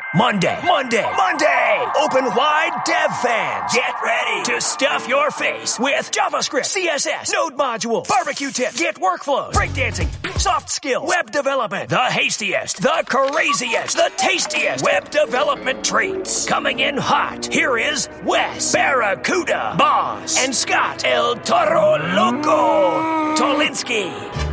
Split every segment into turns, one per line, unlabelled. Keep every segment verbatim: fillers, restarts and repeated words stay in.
Monday, Monday, Monday! Open wide, dev fans. Get ready to stuff your face with JavaScript, C S S, Node modules, barbecue tips, Git workflows, breakdancing, soft skills, web development, the hastiest, the craziest, the tastiest web development treats. Coming in hot, here is Wes, Barracuda, Boss, and Scott, El Toro Loco, Tolinsky.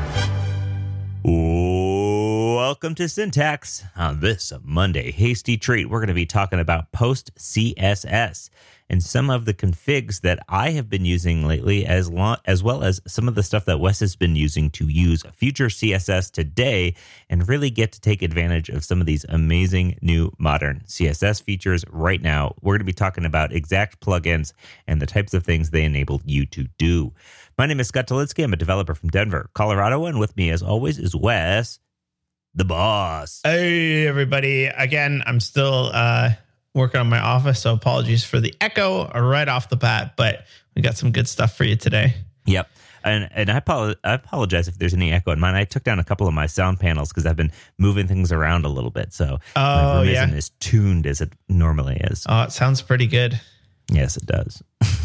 Welcome to Syntax. On this Monday Hasty Treat, we're going to be talking about Post C S S and some of the configs that I have been using lately, as long, as well as some of the stuff that Wes has been using to use future C S S today and really get to take advantage of some of these amazing new modern C S S features right now. We're going to be talking about exact plugins and the types of things they enable you to do. My name is Scott Tolinsky. I'm a developer from Denver, Colorado, and with me, as always, is Wes, the boss.
Hey, everybody. Again, I'm still uh, working on my office, so apologies for the echo right off the bat, but we got some good stuff for you today.
Yep. And and I, apolo- I apologize if there's any echo in mine. I took down a couple of my sound panels because I've been moving things around a little bit, so
oh,
my room
yeah.
isn't as tuned as it normally is.
Oh, it sounds pretty good.
Yes, it does.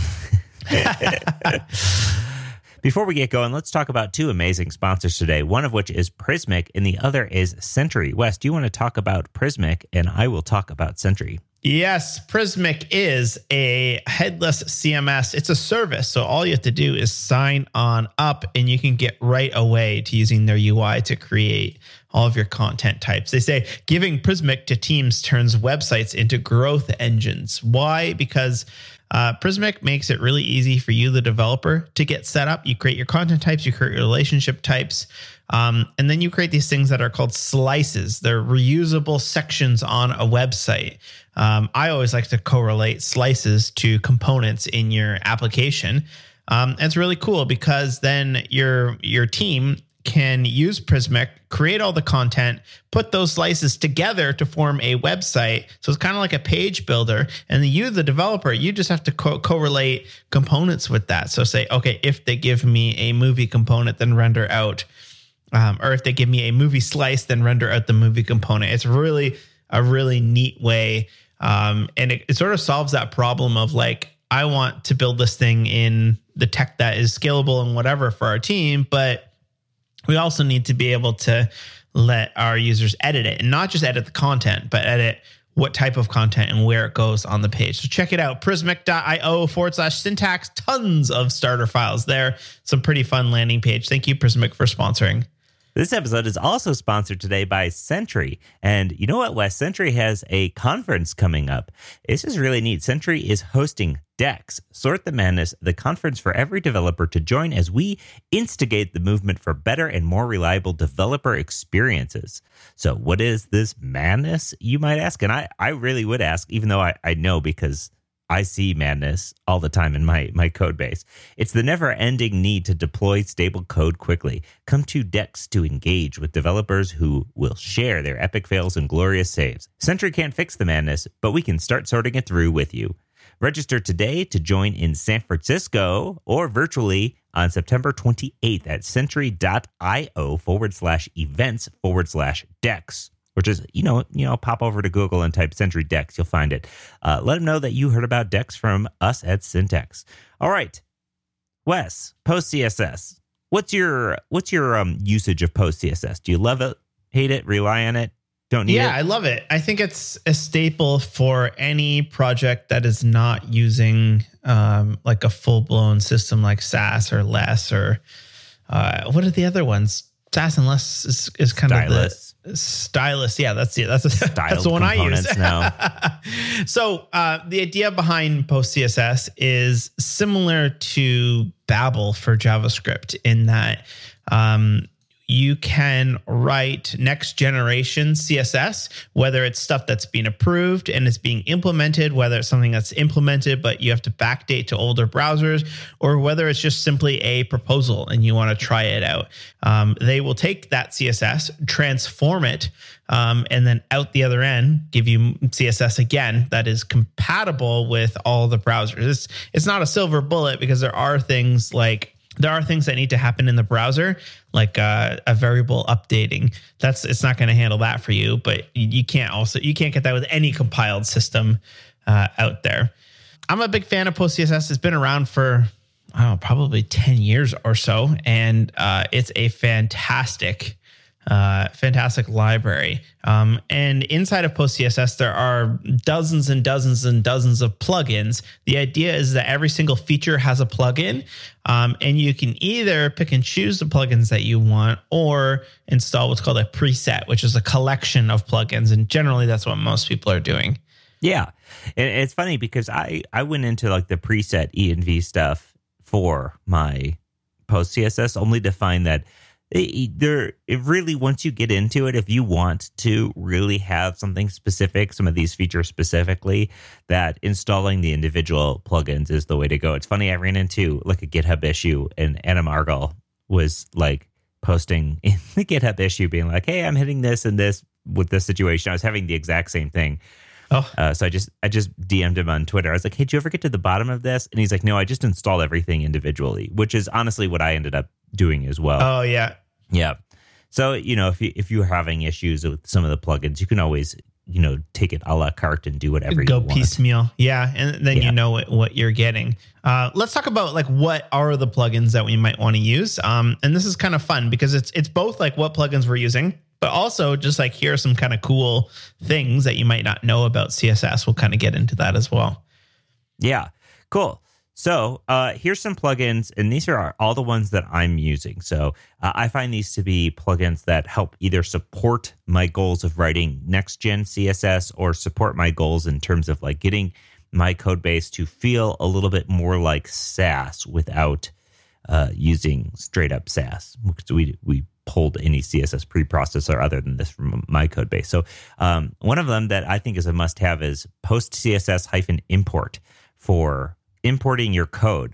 Before we get going, let's talk about two amazing sponsors today, one of which is Prismic and the other is Sentry. Wes, do you want to talk about Prismic, and I will talk about Sentry?
Yes, Prismic is a headless C M S. It's a service, so all you have to do is sign on up, and you can get right away to using their U I to create all of your content types. They say giving Prismic to teams turns websites into growth engines. Why? Because Uh, Prismic makes it really easy for you, the developer, to get set up. You create your content types, you create your relationship types, um, and then you create these things that are called slices. They're reusable sections on a website. Um, I always like to correlate slices to components in your application. Um, and it's really cool because then your your team can use Prismic, create all the content, put those slices together to form a website. So it's kind of like a page builder. And you, the developer, you just have to co- correlate components with that. So say, okay, if they give me a movie component, then render out, um, or if they give me a movie slice, then render out the movie component. It's really a really neat way. Um, and it, it sort of solves that problem of like, I want to build this thing in the tech that is scalable and whatever for our team, but we also need to be able to let our users edit it, and not just edit the content, but edit what type of content and where it goes on the page. So check it out, prismic.io forward slash syntax. Tons of starter files there. Some pretty fun landing page. Thank you, Prismic, for sponsoring.
This episode is also sponsored today by Sentry. And you know what, Wes? Sentry has a conference coming up. This is really neat. Sentry is hosting DEX, Sort the Madness, the conference for every developer to join as we instigate the movement for better and more reliable developer experiences. So what is this madness, you might ask? And I, I really would ask, even though I, I know because I see madness all the time in my, my code base. It's the never-ending need to deploy stable code quickly. Come to DEX to engage with developers who will share their epic fails and glorious saves. Sentry can't fix the madness, but we can start sorting it through with you. Register today to join in San Francisco or virtually on September twenty-eighth at sentry.io forward slash events forward slash DEX. Which is, you know, you know, pop over to Google and type Sentry DEX. You'll find it. Uh, let them know that you heard about DEX from us at Syntax. All right, Wes, Post C S S. What's your what's your um, usage of Post C S S? Do you love it, hate it, rely on it, don't need
yeah,
it?
I love it. I think it's a staple for any project that is not using um, like a full blown system like Sass or Less or uh, what are the other ones? Sass and Less is, is kind
Stylus.
of the Stylus. Yeah, that's it. That's, a, that's the one I use.
now.
So uh, the idea behind Post C S S is similar to Babel for JavaScript in that um, you can write next generation C S S, whether it's stuff that's being approved and is being implemented, whether it's something that's implemented, but you have to backdate to older browsers, or whether it's just simply a proposal and you want to try it out. Um, they will take that C S S, transform it, um, and then out the other end, give you C S S again that is compatible with all the browsers. It's, it's not a silver bullet because there are things like There are things that need to happen in the browser, like uh, a variable updating. That's it's not going to handle that for you, but you can't also you can't get that with any compiled system uh, out there. I'm a big fan of PostCSS. It's been around for I don't know, probably ten years or so, and uh, it's a fantastic. Uh, fantastic library. Um, and inside of PostCSS, there are dozens and dozens and dozens of plugins. The idea is that every single feature has a plugin, um, and you can either pick and choose the plugins that you want or install what's called a preset, which is a collection of plugins. And generally, that's what most people are doing.
Yeah. And it's funny because I, I went into like the preset E N V stuff for my PostCSS only to find that It, there, it really, once you get into it, if you want to really have something specific, some of these features specifically, that installing the individual plugins is the way to go. It's funny, I ran into like a GitHub issue, and Anna Margol was like posting in the GitHub issue being like, hey, I'm hitting this and this with this situation. I was having the exact same thing. Oh, uh, so I just I just D M'd him on Twitter. I was like, hey, did you ever get to the bottom of this? And he's like, no, I just installed everything individually, which is honestly what I ended up doing as well.
Oh, yeah.
Yeah. So, you know, if you, if you're having issues with some of the plugins, you can always, you know, take it a la carte and do whatever
Go
you want.
Go piecemeal. Yeah. And then
yeah.
you know what, what you're getting. Uh, let's talk about like what are the plugins that we might want to use. Um, and this is kind of fun because it's it's both like what plugins we're using, but also just like here are some kind of cool things that you might not know about C S S. We'll kind of get into that as well.
Yeah. Cool. So uh, here's some plugins, and these are all the ones that I'm using. So uh, I find these to be plugins that help either support my goals of writing next-gen C S S or support my goals in terms of like getting my code base to feel a little bit more like Sass without uh, using straight-up Sass. We we pulled any C S S preprocessor other than this from my code base. So um, one of them that I think is a must-have is PostCSS-import for importing your code.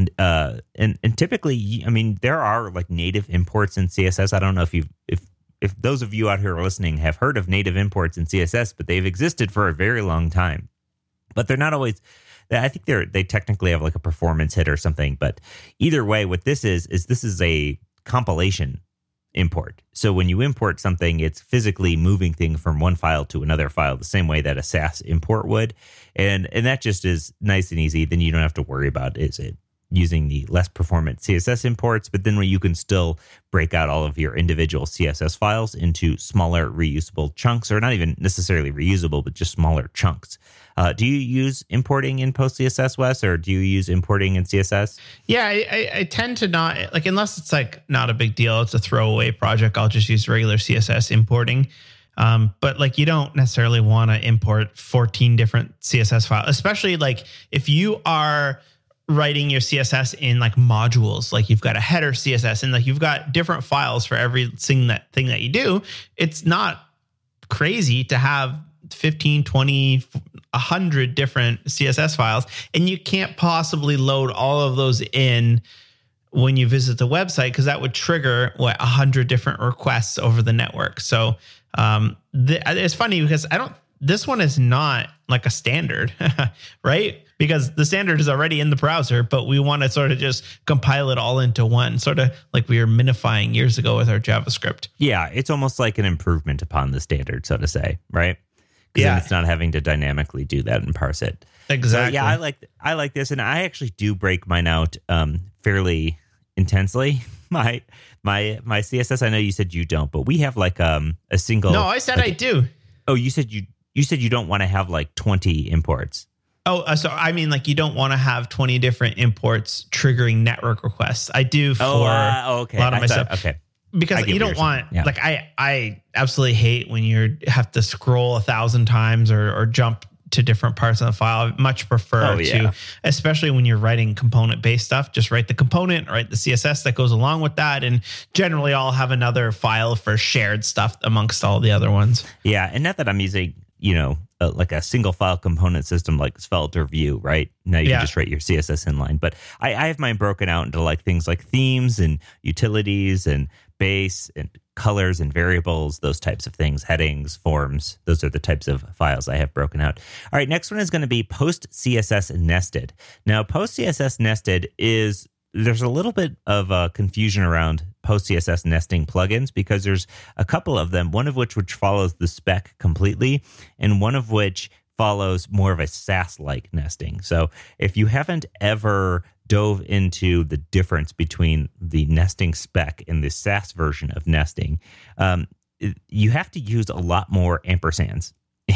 Uh, and, and typically, I mean, there are like native imports in C S S. I don't know if you if if those of you out here listening have heard of native imports in C S S, but they've existed for a very long time. But they're not always, I think they're they technically have like a performance hit or something. But either way, what this is, is this is a compilation import. So when you import something, it's physically moving things from one file to another file the same way that a Sass import would. And and that just is nice and easy. Then you don't have to worry about is it using the less performant C S S imports, but then when you can still break out all of your individual C S S files into smaller reusable chunks, or not even necessarily reusable, but just smaller chunks. Uh, do you use importing in PostCSS, Wes, or do you use importing in C S S?
Yeah, I, I, I tend to not, like, unless it's like not a big deal, it's a throwaway project, I'll just use regular C S S importing. Um, but like you don't necessarily want to import fourteen different C S S files, especially like if you are writing your C S S in like modules, like you've got a header C S S and like you've got different files for every thing that thing that you do. It's not crazy to have fifteen, twenty, one hundred different C S S files, and you can't possibly load all of those in when you visit the website, because that would trigger what one hundred different requests over the network. So um, th- it's funny because I don't, this one is not like a standard, right? Because the standard is already in the browser, but we want to sort of just compile it all into one, sort of like we were minifying years ago with our JavaScript.
Yeah, it's almost like an improvement upon the standard, so to say, right? Because
yeah,
then it's not having to dynamically do that and parse it.
Exactly.
So yeah, I like I like this, and I actually do break mine out um, fairly intensely. My my my C S S. I know you said you don't, but we have like um a single.
No, I said
like,
I do.
Oh, you said you you said you don't want to have like twenty imports.
Oh, uh, so I mean, like you don't want to have twenty different imports triggering network requests. I do for
oh, uh, okay.
a lot of
I
my
thought,
stuff.
Okay.
Because you don't want,
yeah.
like, I, I absolutely hate when you have to scroll a thousand times or, or jump to different parts of the file. I much prefer
oh, yeah.
to, especially when you're writing component-based stuff, just write the component, write the C S S that goes along with that. And generally I'll have another file for shared stuff amongst all the other ones.
Yeah. And not that I'm using, you know, uh, like a single file component system like Svelte or Vue, right? Now you
yeah.
can just write your C S S inline. But I, I have mine broken out into like things like themes and utilities and base and colors and variables, those types of things, headings, forms. Those are the types of files I have broken out. All right, next one is going to be PostCSS nested. Now, PostCSS nested is there's a little bit of uh, confusion around post-C S S nesting plugins because there's a couple of them, one of which which follows the spec completely, and one of which follows more of a SaaS-like nesting. So if you haven't ever dove into the difference between the nesting spec and the SaaS version of nesting, um, you have to use a lot more ampersands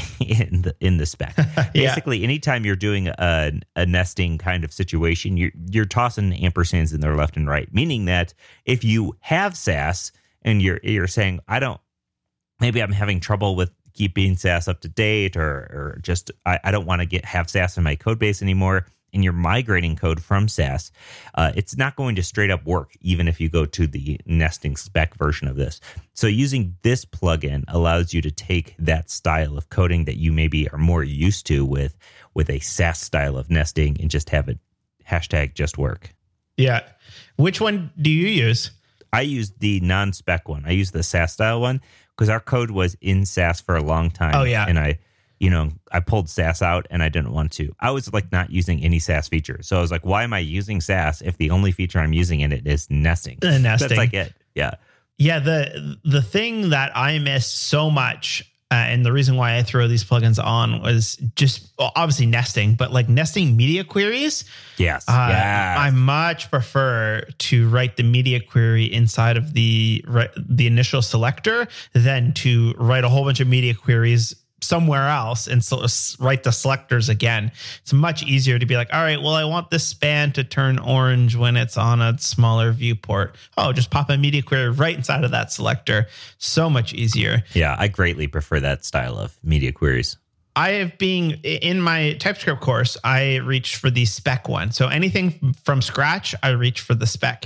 in the in the spec. Basically, yeah. Anytime you're doing a, a nesting kind of situation, you're you're tossing ampersands in there left and right. Meaning that if you have SaaS and you're you're saying, I don't, maybe I'm having trouble with keeping SaaS up to date, or or just I, I don't want to get have SaaS in my code base anymore, and you're migrating code from SaaS, uh, it's not going to straight up work, even if you go to the nesting spec version of this. So using this plugin allows you to take that style of coding that you maybe are more used to with, with a SaaS style of nesting and just have it hashtag just work.
Yeah. Which one do you use?
I use the non-spec one. I use the SaaS style one because our code was in SaaS for a long time.
Oh, yeah.
And I... You know, I pulled SaaS out and I didn't want to. I was like not using any SaaS features. So I was like, why am I using SaaS if the only feature I'm using in it is nesting?
Uh, nesting.
That's like it. Yeah.
Yeah. The the thing that I miss so much, uh, and the reason why I throw these plugins on was just well, obviously nesting, but like nesting media queries.
Yes.
Uh,
yes.
I much prefer to write the media query inside of the the initial selector than to write a whole bunch of media queries somewhere else and so write the selectors again. It's much easier to be like, all right, well, I want this span to turn orange when it's on a smaller viewport. Oh, just pop a media query right inside of that selector. So much easier.
Yeah, I greatly prefer that style of media queries.
I have been in my TypeScript course, I reached for the spec one. So anything from scratch, I reach for the spec.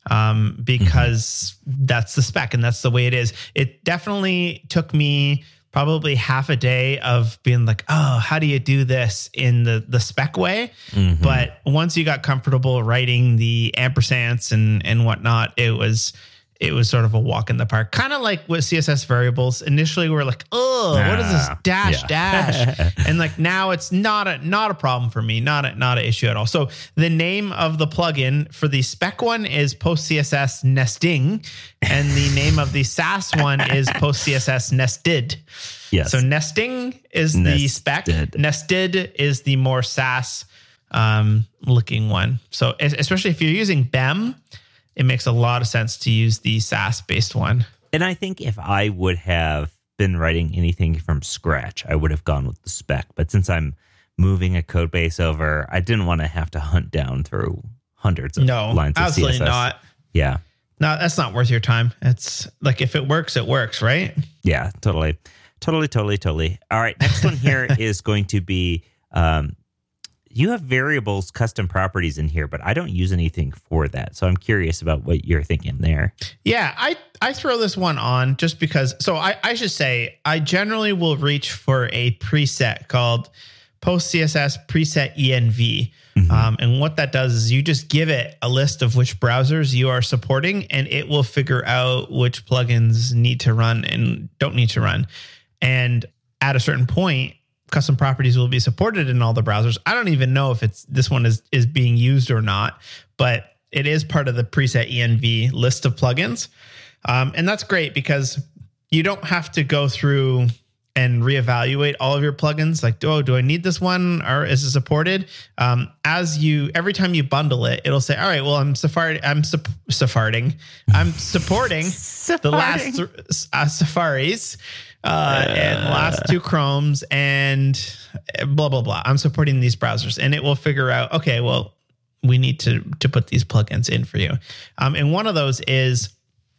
Um, because mm-hmm. that's the spec and that's the way it is. It definitely took me probably half a day of being like, oh, how do you do this in the, the spec way? Mm-hmm. But once you got comfortable writing the ampersands and, and whatnot, it was it was sort of a walk in the park. Kind of like with C S S variables. Initially, we were like, oh, ah, what is this dash yeah. dash? And like now it's not a not a problem for me, not a, not an issue at all. So the name of the plugin for the spec one is Post C S S Nesting, and the name of the SaaS one is Post C S S Nested.
Yes.
So nesting is
Nested.
the spec. Nested is the more SaaS um, looking one. So especially if you're using B E M, it makes a lot of sense to use the SaaS-based one.
And I think if I would have been writing anything from scratch, I would have gone with the spec. But since I'm moving a code base over, I didn't want to have to hunt down through hundreds of
no,
lines of
absolutely
C S S.
Not.
Yeah.
No, that's not worth your time. It's like if it works, it works, right?
Yeah, totally. Totally, totally, totally. All right, next one here is going to be... Um, you have variables, custom properties in here, but I don't use anything for that. So I'm curious about what you're thinking there.
Yeah, I, I throw this one on just because. So I, I should say, I generally will reach for a preset called Post C S S Preset E N V. Mm-hmm. Um, and what that does is you just give it a list of which browsers you are supporting, and it will figure out which plugins need to run and don't need to run. And at a certain point, custom properties will be supported in all the browsers. I don't even know if it's this one is is being used or not, but it is part of the preset E N V list of plugins. Um, and that's great because you don't have to go through and reevaluate all of your plugins. Like, oh, do I need this one or is it supported? Um, as you, every time you bundle it, it'll say, all right, well, I'm Safari, I'm su- Safaring, I'm supporting the last th- uh, Safaris. Uh, and the last two Chromes and blah, blah, blah. I'm supporting these browsers and it will figure out, okay, well, we need to, to put these plugins in for you. Um, and one of those is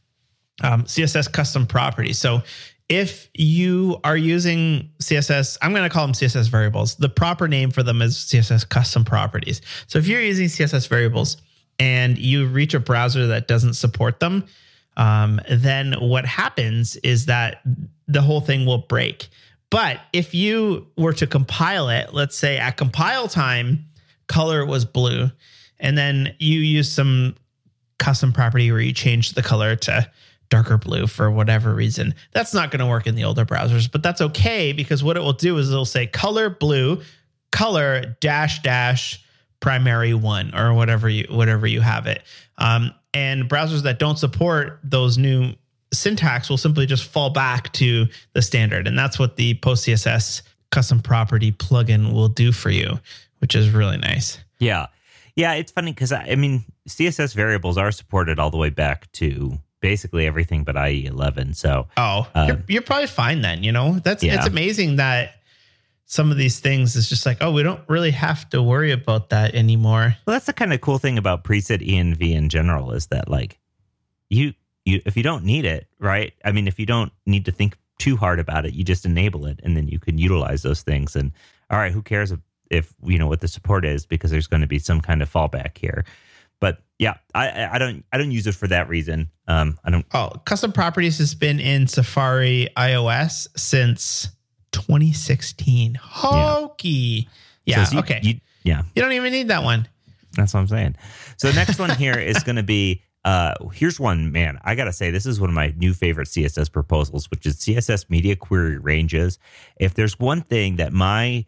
um, C S S custom properties. So if you are using C S S, I'm going to call them C S S variables. The proper name for them is C S S custom properties. So if you're using C S S variables and you reach a browser that doesn't support them, um, then what happens is that the whole thing will break. But if you were to compile it, let's say at compile time, color was blue, and then you use some custom property where you change the color to darker blue for whatever reason, that's not going to work in the older browsers, but that's okay because what it will do is it'll say color blue, color dash dash primary one or whatever you whatever you have it. Um, and browsers that don't support those new syntax will simply just fall back to the standard. And that's what the PostCSS custom property plugin will do for you, which is really nice.
Yeah. Yeah, it's funny because, I, I mean, C S S variables are supported all the way back to basically everything but I E eleven. So,
oh, uh, you're, you're probably fine then. You know, that's
yeah.
It's amazing that some of these things is just like, oh, we don't really have to worry about that anymore.
Well, that's the kind of cool thing about preset env in general is that, like, you you if you don't need it, right? I mean, if you don't need to think too hard about it, you just enable it, and then you can utilize those things. And all right, who cares if, if you know what the support is, because there's going to be some kind of fallback here. But yeah, I, I don't I don't use it for that reason. Um, I don't.
Oh, custom properties has been in Safari iOS since twenty sixteen. Hokey. Yeah. yeah
so you,
okay.
You, yeah.
You don't even need that one.
That's what I'm saying. So the next one here is going to be. Uh, here's one, man. I gotta say, this is one of my new favorite C S S proposals, which is C S S media query ranges. If there's one thing that my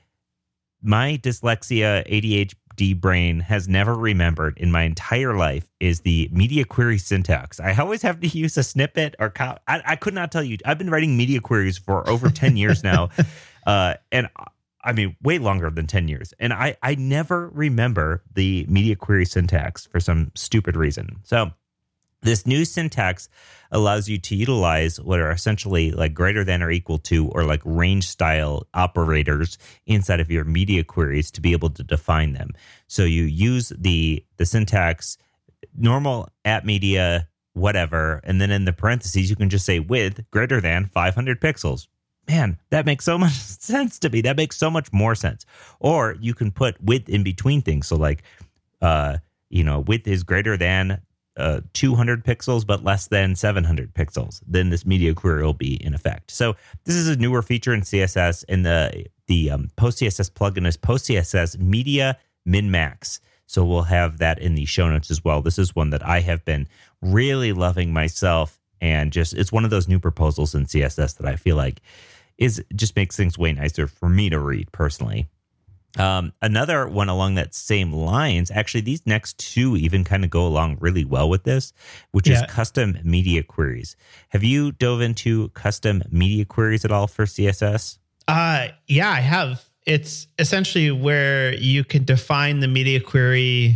my dyslexia, A D H D brain has never remembered in my entire life, is the media query syntax. I always have to use a snippet or co- I, I could not tell you. I've been writing media queries for over ten years now, uh, and I mean way longer than ten years. And I I never remember the media query syntax for some stupid reason. So this new syntax allows you to utilize what are essentially like greater than or equal to, or like range style operators inside of your media queries to be able to define them. So you use the the syntax normal at media, whatever, and then in the parentheses, you can just say with greater than five hundred pixels. Man, that makes so much sense to me. That makes so much more sense. Or you can put with in between things. So like, uh, you know, width is greater than uh, two hundred pixels, but less than seven hundred pixels. Then this media query will be in effect. So this is a newer feature in C S S, and the the um, PostCSS plugin is PostCSS Media Min-Max. So we'll have that in the show notes as well. This is one that I have been really loving myself, and just it's one of those new proposals in C S S that I feel like is just makes things way nicer for me to read personally. Um, another one along that same lines, actually, these next two even kind of go along really well with this, which yeah. is custom media queries. Have you dove into custom media queries at all for C S S?
Uh, yeah, I have. It's essentially where you can define the media query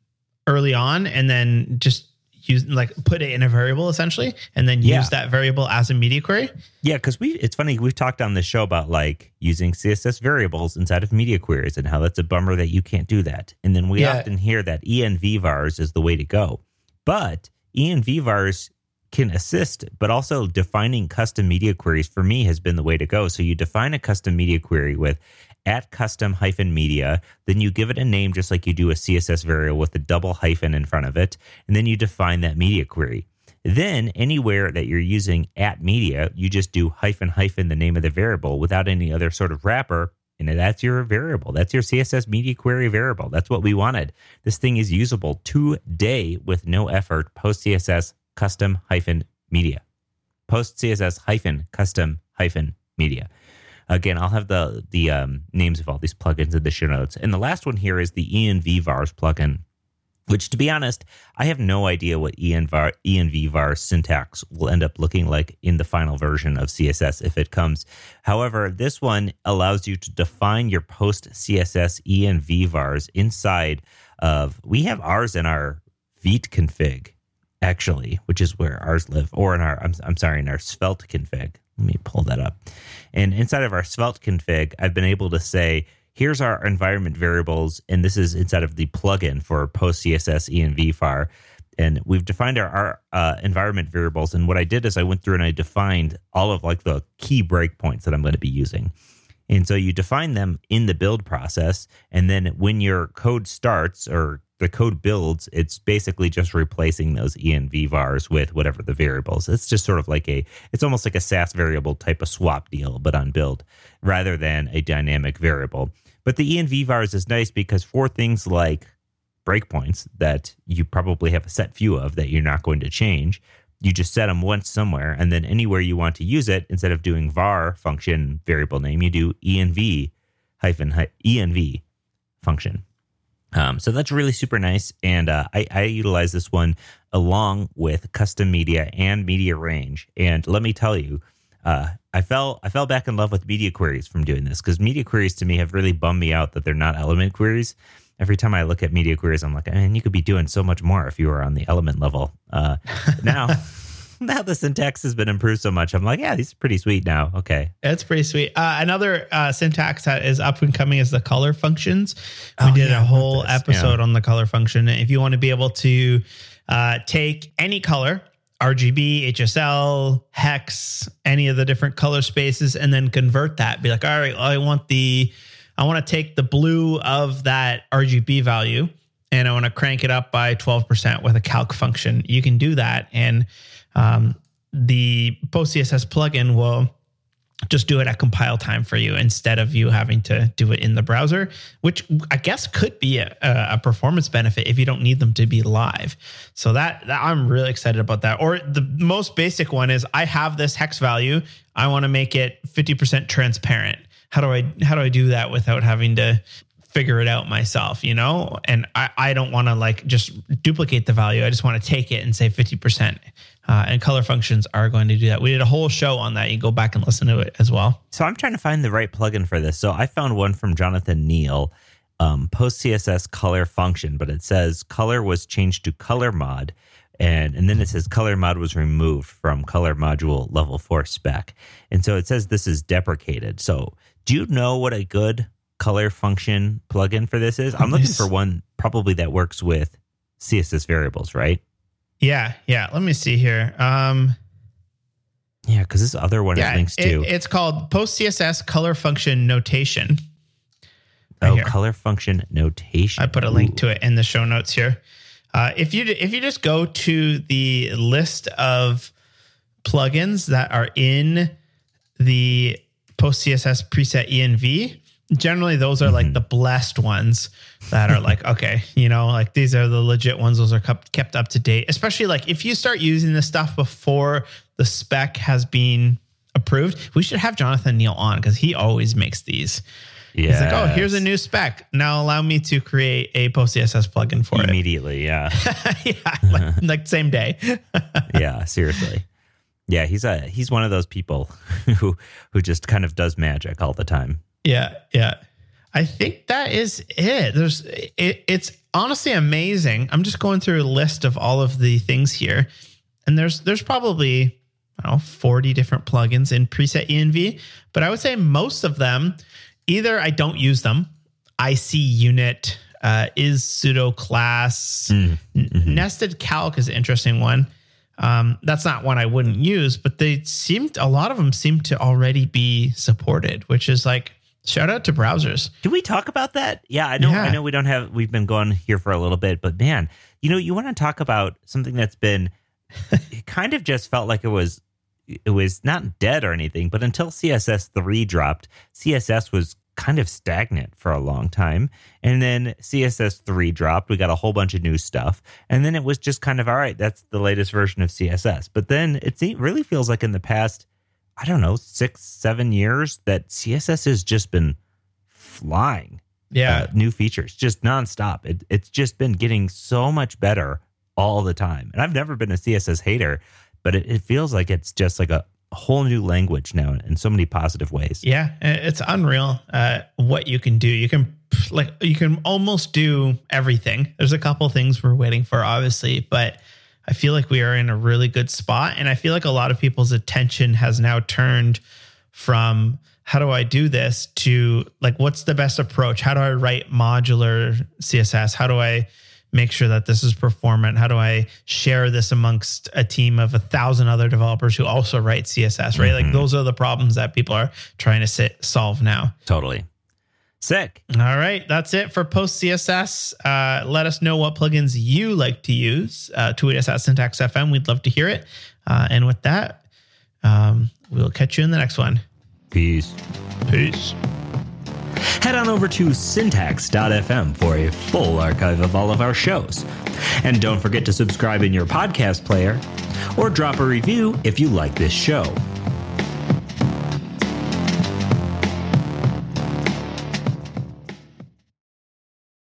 early on and then just use like put it in a variable essentially, and then
yeah.
use that variable as a media query.
Yeah, because we it's funny, we've talked on this show about like using C S S variables inside of media queries and how that's a bummer that you can't do that. And then we yeah. often hear that envvars is the way to go. But envvars can assist, but also defining custom media queries for me has been the way to go. So you define a custom media query with at custom hyphen media, then you give it a name just like you do a C S S variable with a double hyphen in front of it, and then you define that media query. Then anywhere that you're using at media, you just do hyphen hyphen the name of the variable without any other sort of wrapper, and that's your variable. That's your C S S media query variable. That's what we wanted. This thing is usable today with no effort. Post C S S custom hyphen media. Post C S S hyphen custom hyphen media. Again, I'll have the the um, names of all these plugins in the show notes. And the last one here is the envvars plugin, which, to be honest, I have no idea what envvar, envvar syntax will end up looking like in the final version of C S S if it comes. However, this one allows you to define your post C S S envvars inside of, we have ours in our Vite config, actually, which is where ours live, or in our, I'm, I'm sorry, in our Svelte config. Let me pull that up. And inside of our Svelte config, I've been able to say, here's our environment variables, and this is inside of the plugin for post C S S envvar. And we've defined our, our uh, environment variables. And what I did is I went through and I defined all of like the key breakpoints that I'm going to be using. And so you define them in the build process. And then when your code starts or the code builds, it's basically just replacing those envvars with whatever the variables. It's just sort of like a, it's almost like a Sass variable type of swap deal, but on build rather than a dynamic variable. But the envvars is nice because for things like breakpoints that you probably have a set few of that you're not going to change, you just set them once somewhere, and then anywhere you want to use it, instead of doing var function variable name, you do env hyphen env function. Um, so that's really super nice. And uh, I, I utilize this one along with custom media and media range. And let me tell you, uh, I fell I fell back in love with media queries from doing this, because media queries to me have really bummed me out that they're not element queries. Every time I look at media queries, I'm like, man, you could be doing so much more if you were on the element level. Uh, now, now the syntax has been improved so much. I'm like, yeah, these are pretty sweet now. Okay.
It's pretty sweet. Uh, another uh, syntax that is up and coming is the color functions. We
Oh,
did
yeah,
a whole
this,
episode
yeah.
on the color function. If you want to be able to uh, take any color, R G B, H S L, hex, any of the different color spaces, and then convert that. Be like, all right, I want the, I want to take the blue of that R G B value and I want to crank it up by twelve percent with a calc function. You can do that. And um, the PostCSS plugin will just do it at compile time for you instead of you having to do it in the browser, which I guess could be a, a performance benefit if you don't need them to be live. So that, that I'm really excited about that. Or the most basic one is I have this hex value. I want to make it fifty percent transparent. How do I, how do I do that without having to figure it out myself, you know? And I, I don't want to like just duplicate the value. I just want to take it and say fifty percent. Uh, and color functions are going to do that. We did a whole show on that. You can go back and listen to it as well.
So I'm trying to find the right plugin for this. So I found one from Jonathan Neal, um, PostCSS color function, but it says color was changed to color mod. And, and then it says color mod was removed from color module level four spec. And so it says this is deprecated. So do you know what a good color function plugin for this is? I'm looking for one probably that works with C S S variables, right?
Yeah, yeah. Let me see here. Um,
yeah, because this other one
yeah,
has links
it,
to.
it's called PostCSS color function notation. Right
oh,
here.
color function notation.
I put a link
Ooh.
to it in the show notes here. Uh, if you if you just go to the list of plugins that are in the PostCSS preset E N V, generally those are mm-hmm. like the blessed ones that are like, okay, you know, like these are the legit ones. Those are kept, kept up to date, especially like if you start using this stuff before the spec has been approved. We should have Jonathan Neal on because he always makes these. Yeah. He's like, oh, here's a new spec. Now allow me to create a PostCSS plugin for
Immediately,
it.
yeah.
yeah, like, like same day.
Yeah, seriously. Yeah, he's a he's one of those people who who just kind of does magic all the time.
Yeah, yeah. I think that is it. There's it, it's honestly amazing. I'm just going through a list of all of the things here, and there's there's probably I don't know forty different plugins in preset E N V, but I would say most of them either I don't use them. I C unit uh, is pseudo class. Mm-hmm. Nested calc is an interesting one. Um, that's not one I wouldn't use, but they seemed a lot of them seem to already be supported, which is like. Shout out to browsers.
Can we talk about that? Yeah, I know.
Yeah.
I know we don't have. We've been going here for a little bit, but man, you know, you want to talk about something that's been. It kind of just felt like it was, it was not dead or anything, but until C S S three dropped, C S S was kind of stagnant for a long time, and then C S S three dropped. We got a whole bunch of new stuff, and then it was just kind of all right. That's the latest version of C S S. But then it really feels like in the past. I don't know, six, seven years that C S S has just been flying.
Yeah.
Uh, new features, just nonstop. It, it's just been getting so much better all the time. And I've never been a C S S hater, but it, it feels like it's just like a whole new language now in so many positive ways.
Yeah. It's unreal uh, what you can do. You can like, you can almost do everything. There's a couple things we're waiting for, obviously, but I feel like we are in a really good spot. And I feel like a lot of people's attention has now turned from how do I do this to like, what's the best approach? How do I write modular C S S? How do I make sure that this is performant? How do I share this amongst a team of a thousand other developers who also write C S S, right? Mm-hmm. Like those are the problems that people are trying to sit, solve now.
Totally. Sick.
All right. That's it for PostCSS. Uh, let us know what plugins you like to use. Uh, tweet us at Syntax F M. We'd love to hear it. Uh, and with that, um, we'll catch you in the next one.
Peace.
Peace.
Head on over to syntax dot f m for a full archive of all of our shows. And don't forget to subscribe in your podcast player or drop a review if you like this show.